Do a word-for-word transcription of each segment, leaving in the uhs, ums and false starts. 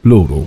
Loro.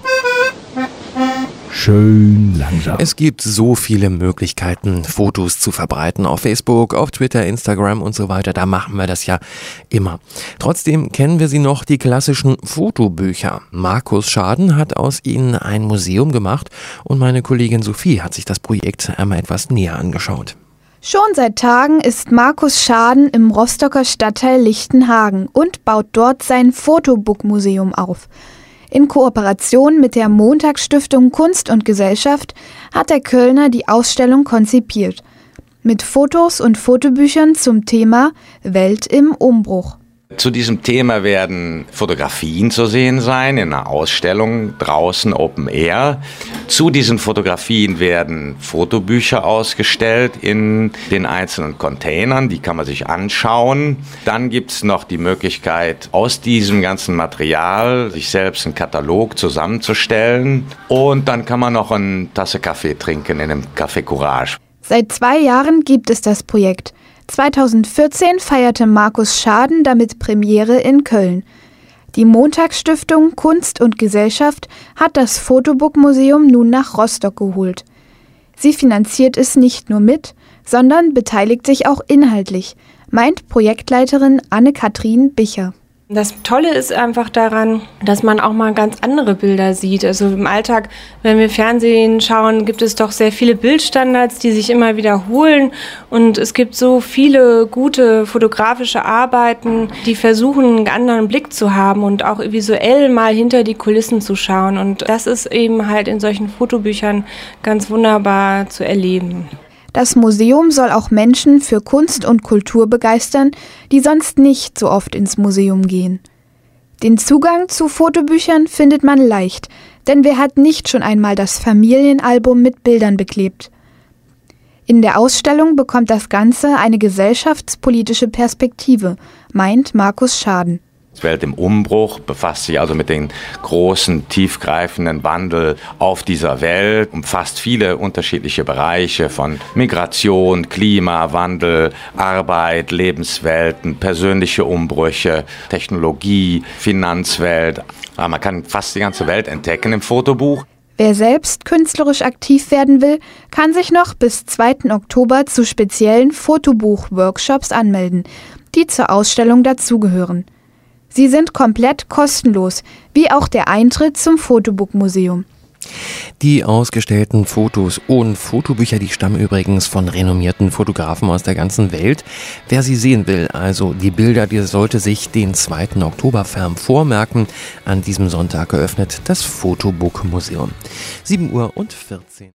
Schön langsam. Es gibt so viele Möglichkeiten, Fotos zu verbreiten auf Facebook, auf Twitter, Instagram und so weiter. Da machen wir das ja immer. Trotzdem kennen wir sie noch, die klassischen Fotobücher. Markus Schaden hat aus ihnen ein Museum gemacht und meine Kollegin Sophie hat sich das Projekt einmal etwas näher angeschaut. Schon seit Tagen ist Markus Schaden im Rostocker Stadtteil Lichtenhagen und baut dort sein Fotobook-Museum auf. In Kooperation mit der Montag-Stiftung Kunst und Gesellschaft hat der Kölner die Ausstellung konzipiert. Mit Fotos und Fotobüchern zum Thema Welt im Umbruch. Zu diesem Thema werden Fotografien zu sehen sein in einer Ausstellung draußen Open Air. Zu diesen Fotografien werden Fotobücher ausgestellt in den einzelnen Containern, die kann man sich anschauen. Dann gibt es noch die Möglichkeit, aus diesem ganzen Material sich selbst einen Katalog zusammenzustellen. Und dann kann man noch eine Tasse Kaffee trinken in einem Café Courage. Seit zwei Jahren gibt es das Projekt. zweitausendvierzehn feierte Markus Schaden damit Premiere in Köln. Die Montag-Stiftung Kunst und Gesellschaft hat das Fotobook-Museum nun nach Rostock geholt. Sie finanziert es nicht nur mit, sondern beteiligt sich auch inhaltlich, meint Projektleiterin Anne-Kathrin Bicher. Das Tolle ist einfach daran, dass man auch mal ganz andere Bilder sieht. Also im Alltag, wenn wir Fernsehen schauen, gibt es doch sehr viele Bildstandards, die sich immer wiederholen. Und es gibt so viele gute fotografische Arbeiten, die versuchen, einen anderen Blick zu haben und auch visuell mal hinter die Kulissen zu schauen. Und das ist eben halt in solchen Fotobüchern ganz wunderbar zu erleben. Das Museum soll auch Menschen für Kunst und Kultur begeistern, die sonst nicht so oft ins Museum gehen. Den Zugang zu Fotobüchern findet man leicht, denn wer hat nicht schon einmal das Familienalbum mit Bildern beklebt? In der Ausstellung bekommt das Ganze eine gesellschaftspolitische Perspektive, meint Markus Schaden. Die Welt im Umbruch befasst sich also mit dem großen, tiefgreifenden Wandel auf dieser Welt, umfasst viele unterschiedliche Bereiche von Migration, Klimawandel, Arbeit, Lebenswelten, persönliche Umbrüche, Technologie, Finanzwelt. Ja, man kann fast die ganze Welt entdecken im Fotobuch. Wer selbst künstlerisch aktiv werden will, kann sich noch bis zweiten Oktober zu speziellen Fotobuch-Workshops anmelden, die zur Ausstellung dazugehören. Sie sind komplett kostenlos, wie auch der Eintritt zum Fotobook-Museum. Die ausgestellten Fotos und Fotobücher, die stammen übrigens von renommierten Fotografen aus der ganzen Welt. Wer sie sehen will, also die Bilder, die sollte sich den zweiten Oktober fern vormerken. An diesem Sonntag eröffnet das Fotobook-Museum. sieben Uhr und vierzehn.